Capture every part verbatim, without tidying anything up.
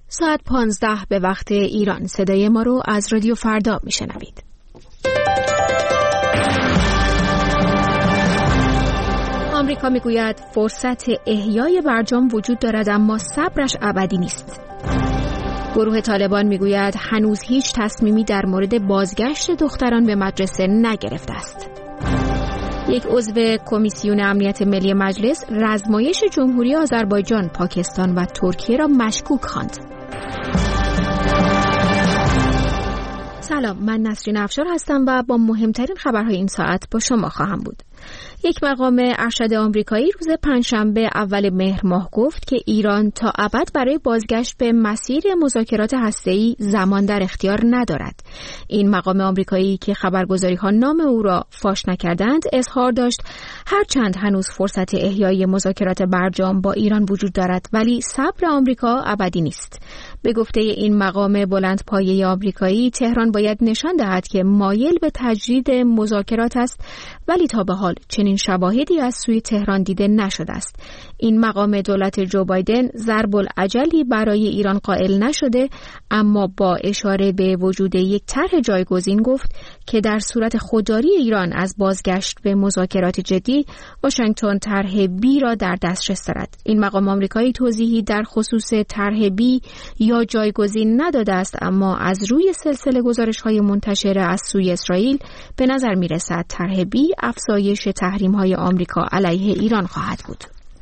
ساعت پانزده به وقت ایران. صدای ما رو از رادیو فردا میشنوید. آمریکا میگوید فرصت احیای برجام وجود دارد اما صبرش ابدی نیست. گروه طالبان میگوید هنوز هیچ تصمیمی در مورد بازگشت دختران به مدرسه نگرفته است. یک عضو کمیسیون امنیت ملی مجلس رزمایش جمهوری آذربایجان، پاکستان و ترکیه را مشکوک خواند. سلام، من نسرین افشار هستم و با مهمترین خبرهای این ساعت با شما خواهم بود. یک مقام ارشد آمریکایی روز پنجشنبه اول مهر ماه گفت که ایران تا ابد برای بازگشت به مسیر مذاکرات هسته‌ای زمان در اختیار ندارد. این مقام آمریکایی که خبرگزاری‌ها نام او را فاش نکردند اظهار داشت هرچند هنوز فرصت احیای مذاکرات برجام با ایران وجود دارد ولی صبر آمریکا ابدی نیست. به گفته این مقام بلند پایه آمریکایی، تهران باید نشان دهد که مایل به تجدید مذاکرات است ولی تا به حال چنین شواهدی از سوی تهران دیده نشده است. این مقام دولت جو بایدن ضرب العجلی برای ایران قائل نشده، اما با اشاره به وجود یک طرح جایگزین گفت که در صورت خودداری ایران از بازگشت به مذاکرات جدی، واشنگتن طرح بی را در دسترس دارد. این مقام آمریکایی توضیحی در خصوص طرح بی یا جایگزین نداده است، اما از روی سلسله گزارش‌های منتشر از سوی اسرائیل به نظر می‌رسد طرح بی افزایش تحریم‌های آمریکا علیه ایران خواهد بود.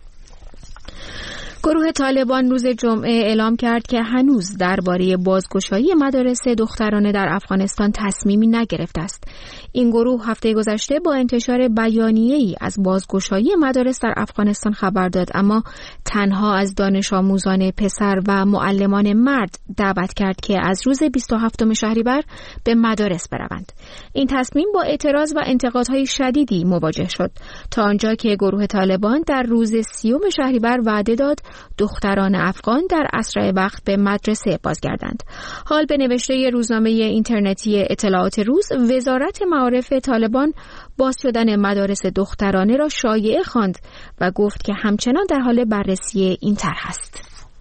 گروه طالبان روز جمعه اعلام کرد که هنوز درباره بازگشایی مدارس دخترانه در افغانستان تصمیمی نگرفته است. این گروه هفته گذشته با انتشار بیانیه‌ای از بازگشایی مدارس در افغانستان خبر داد، اما تنها از دانش آموزان پسر و معلمان مرد دعوت کرد که از روز بیست و هفتم شهریور به مدارس بروند. این تصمیم با اعتراض و انتقادهای شدیدی مواجه شد، تا آنجا که گروه طالبان در روز سیوم شهریور وعده داد دختران افغان در اسرع وقت به مدرسه بازگردند. حال به نوشته روزنامه اینترنتی اطلاعات روز، وزارت معارف طالبان باز شدن مدارس دخترانه را شایعه خواند و گفت که همچنان در حال بررسی این طرح است.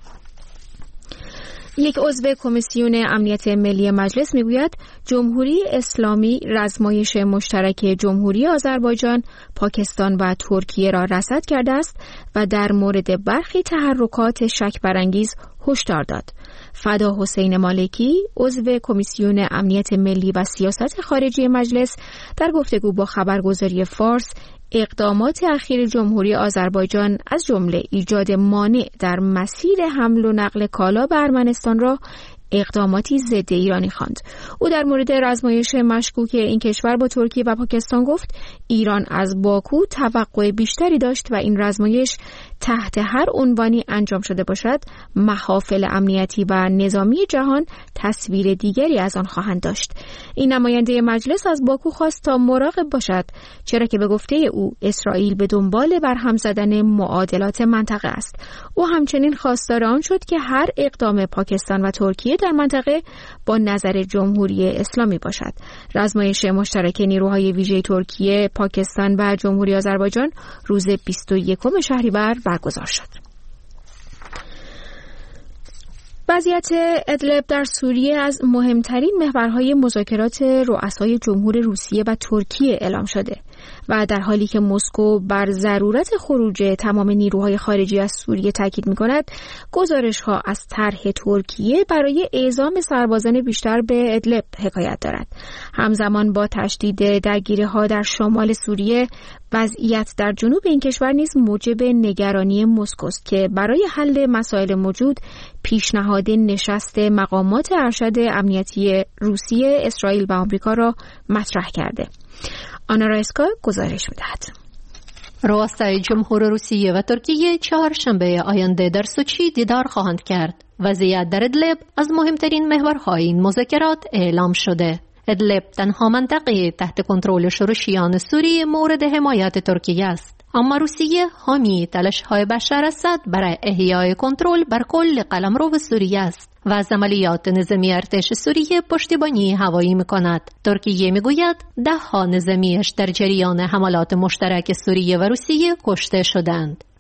یک عضو کمیسیون امنیت ملی مجلس میگوید جمهوری اسلامی رزمایش مشترک جمهوری آذربایجان، پاکستان و ترکیه را رصد کرده است و در مورد برخی تحرکات شک برانگیز هشدار داد. فدا حسین مالکی، عضو کمیسیون امنیت ملی و سیاست خارجی مجلس، در گفتگو با خبرگزاری فارس اقدامات اخیر جمهوری آذربایجان از جمله ایجاد مانع در مسیر حمل و نقل کالا به ارمنستان را اقداماتی ضد ایرانی خواند. او در مورد رزمایش مشکوک این کشور با ترکیه و پاکستان گفت ایران از باکو توقع بیشتری داشت و این رزمایش تحت هر عنوانی انجام شده باشد محافل امنیتی و نظامی جهان تصویر دیگری از آن خواهند داشت. این نماینده مجلس از باکو خواست تا مراقب باشد، چرا که به گفته او اسرائیل به دنبال برهم زدن معادلات منطقه است. او همچنین خواستار آن شد که هر اقدام پاکستان و ترکیه در منطقه با نظر جمهوری اسلامی باشد. رزمایش مشترک نیروهای ویژه ترکیه، پاکستان و جمهوری آذربایجان روز بیست و یکم شهریور برگزار شد. وضعیت ادلب در سوریه از مهمترین محورهای مذاکرات رؤسای جمهور روسیه و ترکیه اعلام شده و در حالی که مسکو بر ضرورت خروج تمام نیروهای خارجی از سوریه تاکید می‌کند، گزارش‌ها از طرح ترکیه برای اعزام سربازان بیشتر به ادلب حکایت دارد. همزمان با تشدید درگیری‌ها در شمال سوریه، وضعیت در جنوب این کشور نیز موجب نگرانی مسکو است که برای حل مسائل موجود پیشنهاد نشست مقامات ارشد امنیتی روسیه، اسرائیل و آمریکا را مطرح کرده. آنا رایسکا گزارش می‌دهد. رؤسای جمهور روسیه و ترکیه چهارشنبه آینده در سوچی دیدار خواهند کرد. وضعیت در ادلب از مهمترین محورهای این مذاکرات اعلام شده. ادلب تنها منطقه تحت کنترل شورشیان سوریه مورد حمایت ترکیه است، اما روسیه حامی تلاش‌های بشار اسد برای احیای کنترل بر کل قلمرو سوریه است و از عملیات نظامی ارتش سوریه پشتیبانی هوایی می‌کند. ترکیه می‌گوید ده ها نظامیش در جریان حملات مشترک سوریه و روسیه کشته شدند.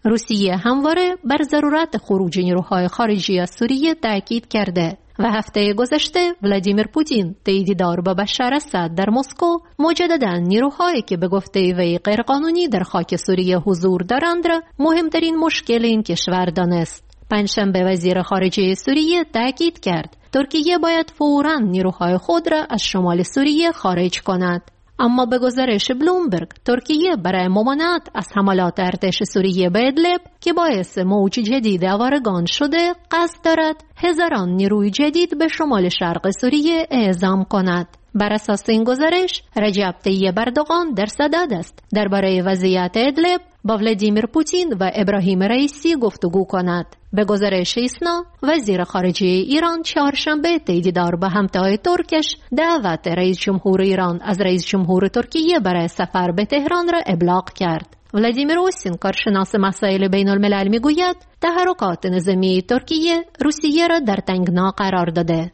روسیه همواره بر ضرورت خروج نیروهای خارجی از سوریه تاکید کرده و هفته گذشته ولادیمیر پوتین طی دیدار با بشار اسد در مسکو مجددا نیروهایی که به گفته وی غیرقانونی در خاک سوریه حضور دارند را مهمترین مشکل این کشور دانست. پنجشنبه وزیر خارجه سوریه تاکید کرد ترکیه باید فوراً نیروهای خود را از شمال سوریه خارج کند. اما به گزارش بلومبرگ ترکیه برای ممانعت از حملات ارتش سوریه به ادلب که باعث موج جدید آوارگان شده قصد دارد هزاران نیروی جدید به شمال شرق سوریه اعزام کند. بر اساس این گزارش رجب طیب اردوغان در صدد است درباره وضعیت ادلب با ولادیمیر پوتین و ابراهیم رئیسی گفتگو کند. به گزارش ایسنا وزیر خارجه ایران چهارشنبه طی دیدار با همتای ترکش دعوت رئیس جمهور ایران از رئیس جمهور ترکیه برای سفر به تهران را ابلاغ کرد. ولادیمیر اوسین کارشناس مسائل بین الملل میگوید تحرکات نظامی ترکیه روسیه را در تنگنا قرار داده.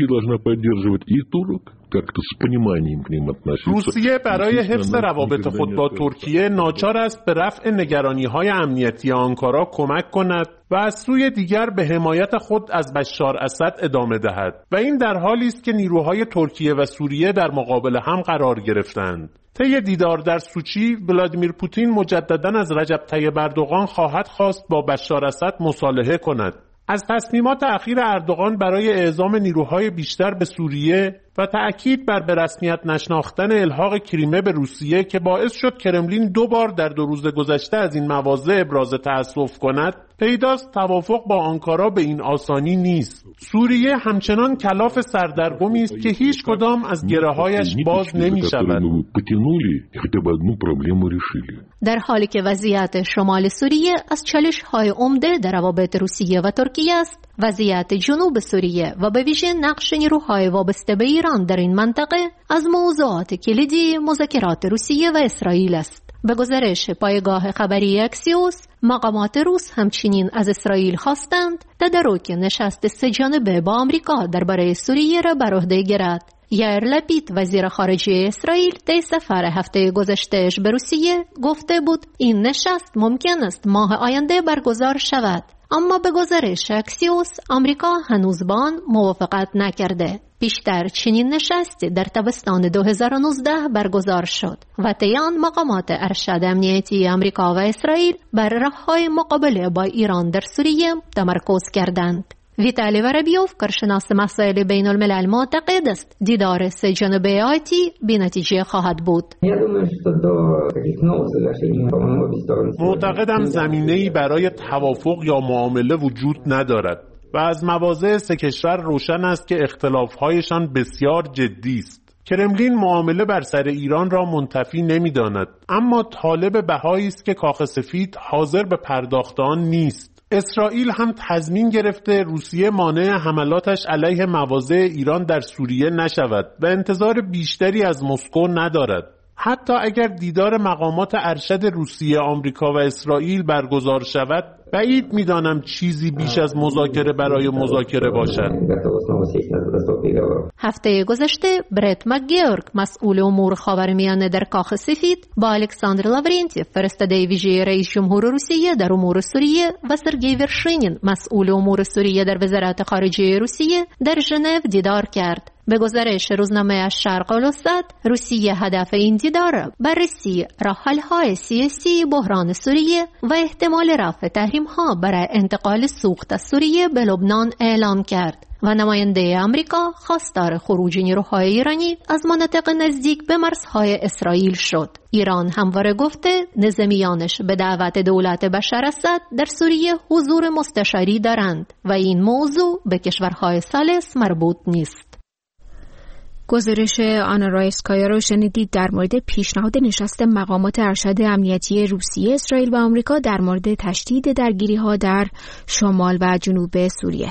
روسیه برای حفظ روابط خود با ترکیه ناچار است به رفع نگرانی‌های امنیتی آنکارا کمک کند و از سوی دیگر به حمایت خود از بشار اسد ادامه دهد و این در حالی است که نیروهای ترکیه و سوریه در مقابل هم قرار گرفتند. طی دیدار در سوچی ولادیمیر پوتین مجدداً از رجب طیب اردوغان خواهد خواست با بشار اسد مصالحه کند. از تصمیمات اخیر اردوغان برای اعزام نیروهای بیشتر به سوریه و تأکید بر به رسمیت نشناختن الحاق کریمه به روسیه که باعث شد کرملین دو بار در دو روز گذشته از این مواضع ابراز تأسف کند، پیداست توافق با آنکارا به این آسانی نیست. سوریه همچنان کلاف سردرگمی است که هیچ کدام از گره‌هایش باز نمی‌شود. در حالی که وضعیت شمال سوریه از چالش‌های عمده در روابط روسیه و ترکیه است، وضعیت جنوب سوریه و به ویژه نقش نیروهای وابسته به ایران در این منطقه از موضوعات کلیدی مذاکرات روسیه و اسرائیل است. به گزارش پایگاه خبری اکسیوس، مقامات روس همچنین از اسرائیل خواستند تدارک نشست سه جانبه با آمریکا درباره سوریه را بر عهده گیرد. یائیر لپید وزیر خارجه اسرائیل طی سفر هفته گذشته‌اش به روسیه گفته بود این نشست ممکن است ماه آینده برگزار شود، اما به گزارش اکسیوس آمریکا هنوز با آن موافقت نکرده. پیشتر چنین نشستی در تابستان دو هزار و نوزده برگزار شد و طی آن مقامات ارشد امنیتی آمریکا و اسرائیل بر راه‌های مقابله با ایران در سوریه تمرکز کردند. ویتالی وربیوف کارشناس مسائل بین الملل معتقد است دیدار سه جانبه آتی بی نتیجه خواهد بود. معتقدم زمینه‌ای برای توافق یا معامله وجود ندارد و از مواضع سه کشور روشن است که اختلاف‌هایشان بسیار جدی است. کرملین معامله بر سر ایران را منتفی نمی‌داند، اما طالب بهایی است که کاخ سفید حاضر به پرداخت آن نیست. اسرائیل هم تضمین گرفته روسیه مانع حملاتش علیه مواضع ایران در سوریه نشود و انتظار بیشتری از مسکو ندارد. حتی اگر دیدار مقامات ارشد روسیه، آمریکا و اسرائیل برگزار شود، بعید می‌دانم چیزی بیش از مذاکره برای مذاکره باشد. هفته گذشته برت مک‌گیورک مسئول امور خاورمیانه در کاخ سفید با الکساندر لاورنتیف فرستاده ویژه رئیس جمهور روسیه در امور سوریه و سرگئی ورشینین مسئول امور سوریه در وزارت خارجه روسیه در ژنو دیدار کرد. به گزارش روزنامه الشرق الاوسط، روسیه هدف این دیدار بررسی راه‌حل‌های سیاسی بحران سوریه و احتمال رفع تحریم‌ها برای انتقال سوخت از سوریه به لبنان اعلام کرد و نماینده آمریکا خواستار خروج نیروهای ایرانی از مناطق نزدیک به مرزهای اسرائیل شد. ایران همواره گفته نظامیانش به دعوت دولت بشار اسد در سوریه حضور مستشاری دارند و این موضوع به کشورهای ثالث مربوط نیست. گزارش آنا رایسکایا رو شنیدید در مورد پیشنهاد نشست مقامات ارشد امنیتی روسیه، اسرائیل و آمریکا در مورد تشدید درگیری‌ها در شمال و جنوب سوریه.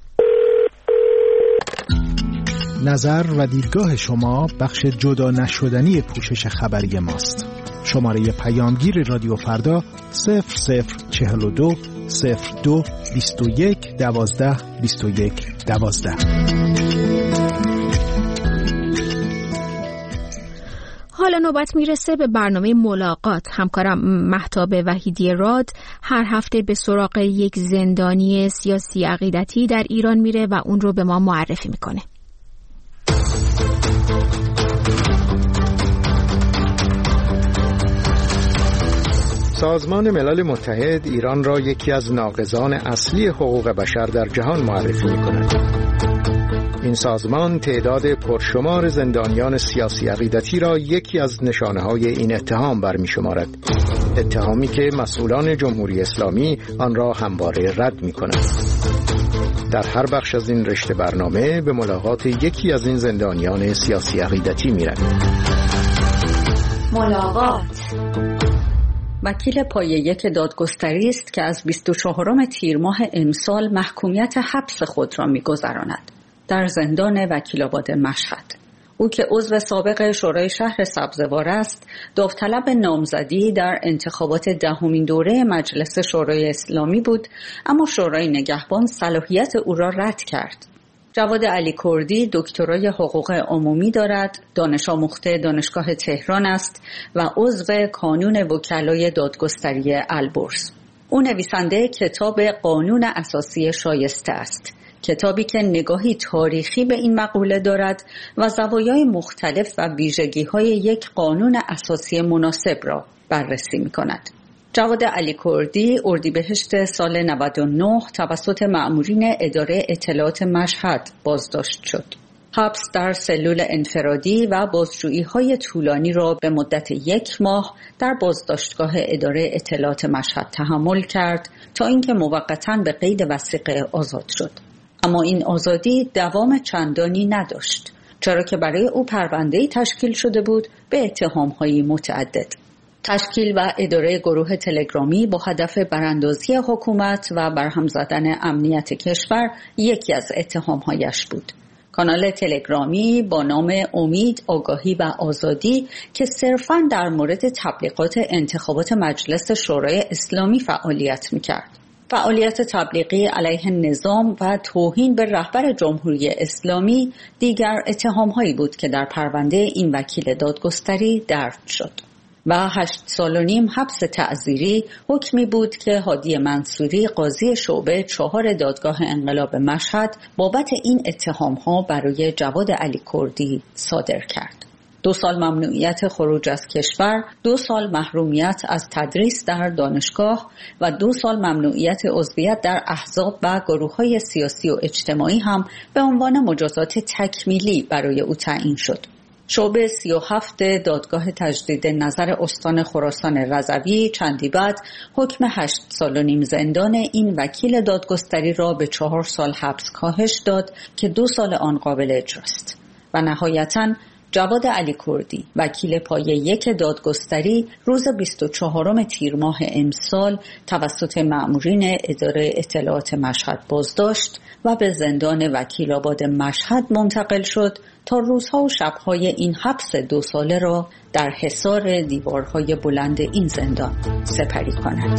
نظر و دیدگاه شما بخش جدا نشدنی پوشش خبری ماست. شماره پیامگیر رادیو فردا صفر صفر چهل و دو صفر دو بیست و یک دوازده بیست و یک دوازده. حالا نوبت میرسه به برنامه ملاقات. همکارم مهتاب وحیدی راد هر هفته به سراغ یک زندانی سیاسی عقیدتی در ایران میره و اون رو به ما معرفی میکنه. سازمان ملل متحد ایران را یکی از ناقضان اصلی حقوق بشر در جهان معرفی می‌کند. این سازمان تعداد پرشمار زندانیان سیاسی عقیدتی را یکی از نشانه‌های این اتهام برمی‌شمارد. اتهامی که مسئولان جمهوری اسلامی آن را همواره رد می‌کنند. در هر بخش از این رشته برنامه به ملاقات یکی از این زندانیان سیاسی عقیدتی می‌رویم. ملاقات. وکیل پایه یک دادگستری است که از بیست و چهارم تیر ماه امسال محکومیت حبس خود را می‌گذراند در زندان وکیل‌آباد مشهد. او که عضو سابق شورای شهر سبزوار است، داوطلب نامزدی در انتخابات دهمین دوره مجلس شورای اسلامی بود، اما شورای نگهبان صلاحیت او را رد کرد. جواد علی کردی دکترای حقوق عمومی دارد، دانش آموخته دانشگاه تهران است و عضو کانون وکلای دادگستری البرز. او نویسنده کتاب قانون اساسی شایسته است، کتابی که نگاهی تاریخی به این مقوله دارد و زوایای مختلف و ویژگی‌های یک قانون اساسی مناسب را بررسی می‌کند. جواد علی کردی اردیبهشت سال نود و نه توسط مأمورین اداره اطلاعات مشهد بازداشت شد. حبس در سلول انفرادی و بازجویی‌های طولانی را به مدت یک ماه در بازداشتگاه اداره اطلاعات مشهد تحمل کرد تا اینکه موقتاً به قید وثیقه آزاد شد. اما این آزادی دوام چندانی نداشت، چرا که برای او پرونده‌ای تشکیل شده بود به اتهام‌های متعدد. تشکیل و اداره گروه تلگرامی با هدف براندازی حکومت و برهم زدن امنیت کشور یکی از اتهام‌هایش بود. کانال تلگرامی با نام امید، آگاهی و آزادی که صرفاً در مورد تبلیغات انتخابات مجلس شورای اسلامی فعالیت می‌کرد. فعالیت تبلیغی علیه نظام و توهین به رهبر جمهوری اسلامی دیگر اتهام‌هایی بود که در پرونده این وکیل دادگستری درج شد. و هشت سال و نیم حبس تعزیری حکمی بود که هادی منصوری قاضی شعبه چهار دادگاه انقلاب مشهد بابت این اتهام‌ها برای جواد علی کردی صادر کرد. دو سال ممنوعیت خروج از کشور، دو سال محرومیت از تدریس در دانشگاه و دو سال ممنوعیت عضویت در احزاب و گروه‌های سیاسی و اجتماعی هم به عنوان مجازات تکمیلی برای او تعیین شد. شعبه سی و هفت دادگاه تجدید نظر استان خراسان رضوی چندی بعد حکم هشت سال و نیم زندان این وکیل دادگستری را به چهار سال حبس کاهش داد که دو سال آن قابل اجراست. و نهایتاً جواد علی کردی وکیل پایه یک دادگستری روز بیست و چهارم تیر ماه امسال توسط مأمورین اداره اطلاعات مشهد بازداشت و به زندان وکیل‌آباد مشهد منتقل شد تا روزها و شبهای این حبس دو ساله را در حصار دیوارهای بلند این زندان سپری کند.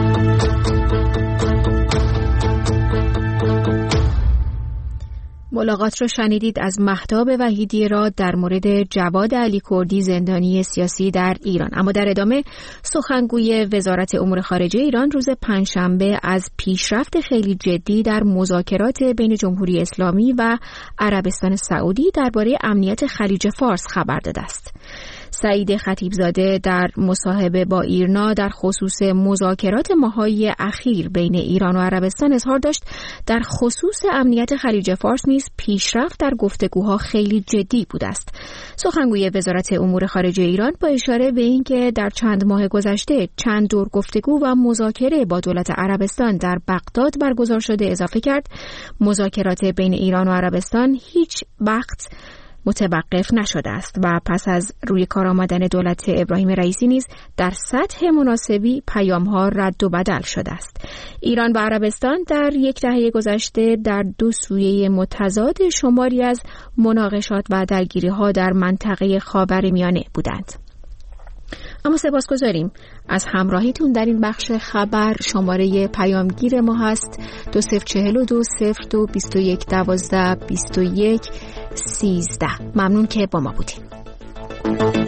ملاقات رو شنیدید از مهتاب وحیدی را در مورد جواد علی کردی زندانی سیاسی در ایران. اما در ادامه سخنگوی وزارت امور خارجه ایران روز پنجشنبه از پیشرفت خیلی جدی در مذاکرات بین جمهوری اسلامی و عربستان سعودی درباره امنیت خلیج فارس خبر داده است. سعید خطیبزاده در مصاحبه با ایرنا در خصوص مذاکرات ماهایی اخیر بین ایران و عربستان اظهار داشت در خصوص امنیت خلیج فارس نیز پیشرفت در گفتگوها خیلی جدی بوده است. سخنگوی وزارت امور خارجه ایران با اشاره به اینکه در چند ماه گذشته چند دور گفتگو و مذاکره با دولت عربستان در بغداد برگزار شده اضافه کرد مذاکرات بین ایران و عربستان هیچ وقت متوقف نشده است و پس از روی کار آمدن دولت ابراهیم رئیسی نیز در سطح مناسبی پیام‌ها رد و بدل شده است. ایران و عربستان در یک دهه گذشته در دو سویه متضاد شماری از مناقشات و درگیری‌ها در منطقه خاورمیانه بودند. اما سپاسگزاریم از همراهیتون در این بخش خبر. شماره پیامگیر ما هست دو صفر چهل و دو صفر دو بیست و یک دوازده بیست و یک سیزده. ممنون که با ما بودیم.